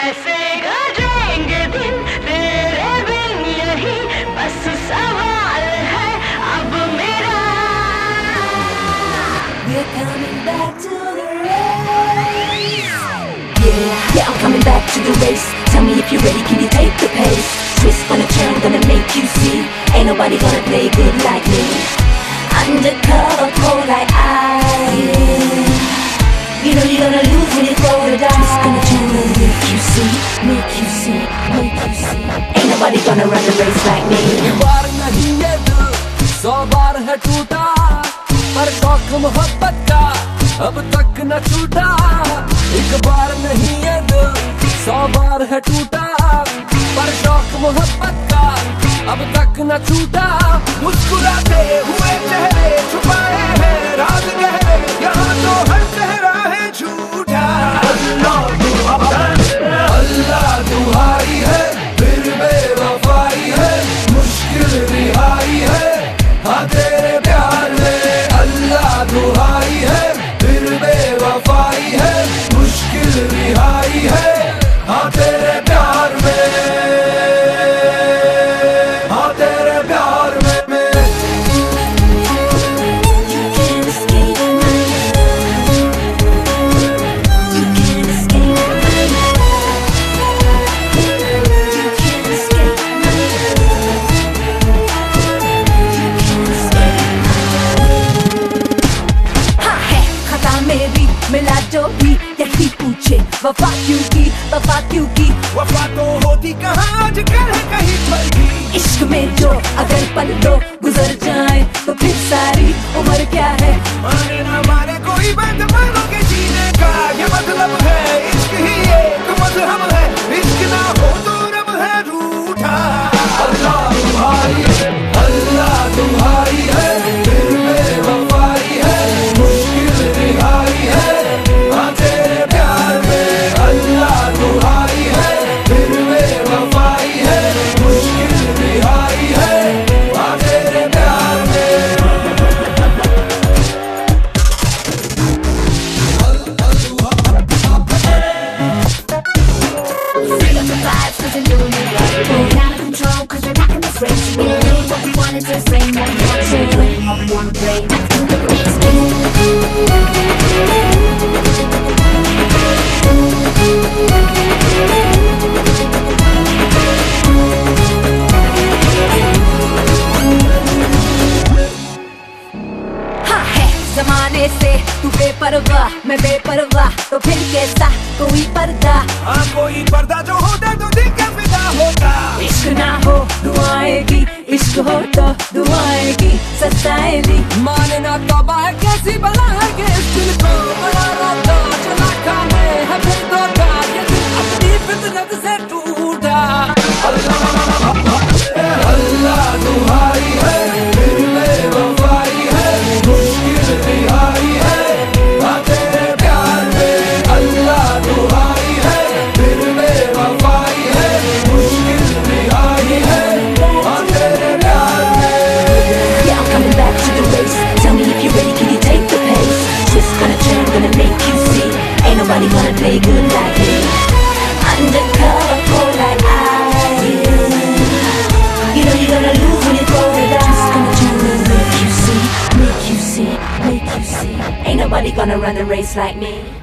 कैसे गुजरेंगे दिन तेरे बिन, यही बस सवाल है अब मेरा। We're coming back to the race. Yeah, I'm coming back to the race. Tell me if you're ready, can you take the pace? Twist gonna turn, gonna make you see. Ain't nobody gonna play good like me. Undercover, cold like ice. You know you're gonna lose when you throw the dice. Twist gonna turn and make you see, make you see, make you see. Ain't nobody gonna run the race like me. बार नहीं ये दिल 100 बार है टूटा, पर शौक मोहब्बत का अब तक न छूटा। एक बार नहीं ये दिल 100 बार है टूटा, पर शौक मोहब्बत का अब तक न छूटा। मुस्कुराते हुए चेहरे छुपाए हैं राज गहरे, यहाँ तो हर चेहरा है झूठा। अल्लाह तुम्हारी है फिर बेवफाई है, मुश्किल रिहाई है हाँ तेरे प्यार में। अल्लाह दुहाई है फिर बेवफाई है, मुश्किल रिहाई है हाँ तेरे प्यार में, हाँ तेरे प्यार में। You can't escape my love. You can't escape my love. You can't escape my love. You can't escape my love. हाँ है खता मेरी, मिला जो भी यही पूछे वफा क्यों की, वफा क्यों की। वफा तो होती कहाँ आजकल है कहीं पर भी। इश्क में जो अगर पल लो गुजर जाए तो फिर सारी उम्र क्या है। माने ना माने कोई बात मानो के जीने का ये मतलब है। इश्क ही एक मजहब है, इश्क ना हो तो रब है रूठा। अल्लाह तुम्हारी है, अल्लाह तुम्हारी है फिर बेवफाई है, मुश्किल रिहाई है हाँ तेरे प्यार में। अल्लाह तुम्हारी है फिर बेवफाई है, मुश्किल रिहाई है हाँ तेरे प्यार में। Feel up the vibes 'cause you're doing it right. We're out of control 'cause we're back in this race. We knew what we wanted to say, now we wanna say how we wanna play. Let's do the race. हाँ है जमाने से तू बेपरवाह, मैं बेपरवाह, तो फिर कैसा कोई पर्दा। हाँ कोई पर्दा जो होता तो दिल का फिदा होता। इश्क ना हो दुआएं की, इश्क हो तो दुआएं की सताएली। माने ना तौबा है कैसी बला है कि इस दिल को बड़ा राता चला खाने है फिर धोखा, ये दिल अपनी फितरत से टूटा। अल्लाह तुम्हारी है फिर बेवफाई है, मुश्किल रिहाई है हाँ तेरे प्यार में। अल्लाह तुम्हारी है फिर बेवफाई है, मुश्किल रिहाई है हाँ तेरे प्यार में। Yeah, I'm coming back to the race. Tell me if you're ready, can you take the pace? Twist gonna turn, gonna make you see. Ain't nobody gonna play good like me. Undercover, cold like ice. You know you're gonna lose when you throw the dice. Twist gonna turn and make you see, make you see, make you see. Ain't nobody gonna run the race like me.